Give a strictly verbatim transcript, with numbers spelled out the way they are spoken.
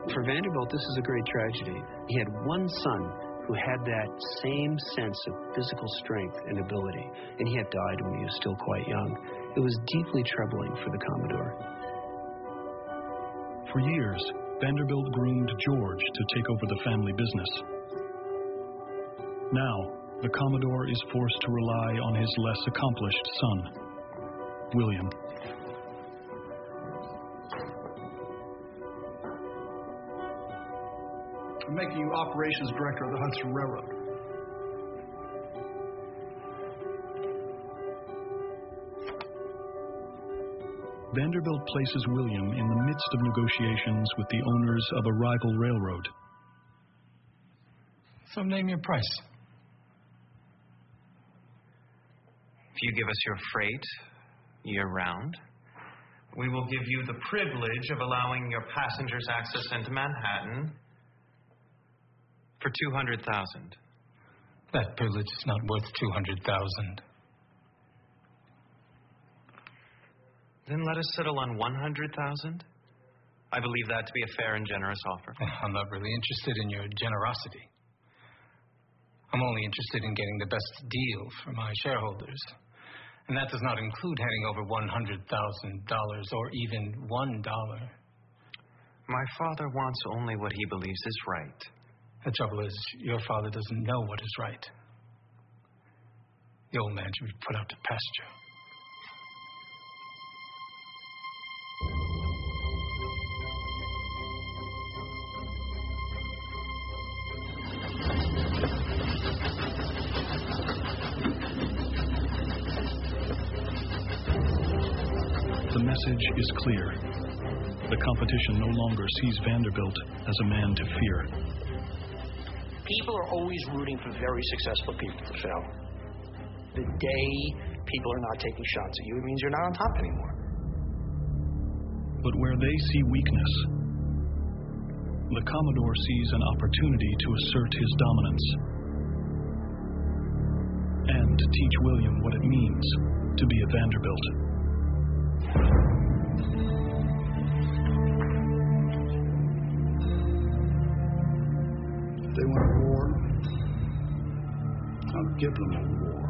For Vanderbilt, this is a great tragedy. He had one son who had that same sense of physical strength and ability, and he had died when he was still quite young. It was deeply troubling for the Commodore. For years, Vanderbilt groomed George to take over the family business. Now, the Commodore is forced to rely on his less accomplished son, William. I'm making you operations director of the Hudson Railroad. Vanderbilt places William in the midst of negotiations with the owners of a rival railroad. So name your price. If you give us your freight year-round, we will give you the privilege of allowing your passengers access into Manhattan for two hundred thousand dollars. That privilege is not worth two hundred thousand dollars. Then let us settle on one hundred thousand dollars. I believe that to be a fair and generous offer. I'm not really interested in your generosity. I'm only interested in getting the best deal for my shareholders. And that does not include handing over one hundred thousand dollars or even one dollar. My father wants only what he believes is right. The trouble is, your father doesn't know what is right. The old man should be put out to pasture. The message is clear. The competition no longer sees Vanderbilt as a man to fear. People are always rooting for very successful people to fail. The day people are not taking shots at you, it means you're not on top anymore. But where they see weakness, the Commodore sees an opportunity to assert his dominance and to teach William what it means to be a Vanderbilt. If they want a war, I'll give them a war.